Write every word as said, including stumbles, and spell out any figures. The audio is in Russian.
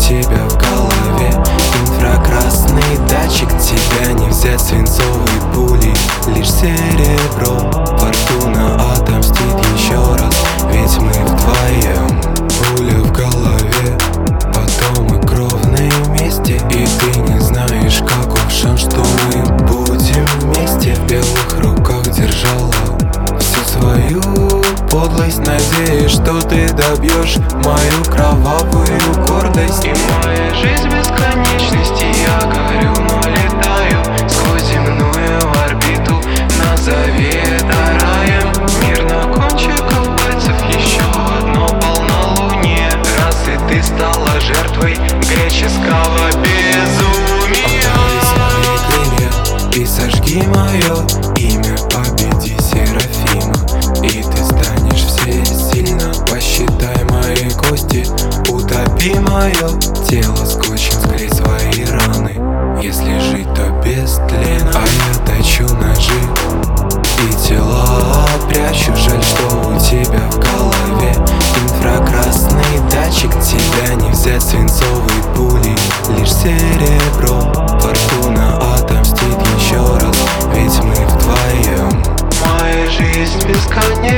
тебя в голове инфракрасный датчик, тебя не взять свинцовой пулей, лишь серебро. Фортуна отомстит еще раз, ведь мы вдвоем. Пуля в голове, потом мы кровные вместе, и ты не знаешь, каков шанс, что мы будем вместе. В белых руках держала всю свою подлость, надеюсь, что ты добьешь мою кровавую гордость. И моя жизнь бесконечности, я горю, но летаю сквозь земную орбиту. Назови это раем, мир на кончиках пальцев, еще одно полнолуние. Раз и ты стала жертвой греческого безумия. Отдай свои крылья и сожги мое имя, победи Серафима, и ты станешь всесильна. Посчитай мои кости, утопи мое тело скотчем, склей свои раны. Если жить, то без тлена. А я точу ножи и тела прячу. Жаль, что у тебя в голове инфракрасный датчик, тебя не взять свинцовой пулей, лишь серебро. Фортуна отомстит еще раз, ведь мы вдвоем. Моя жизнь бесконечна.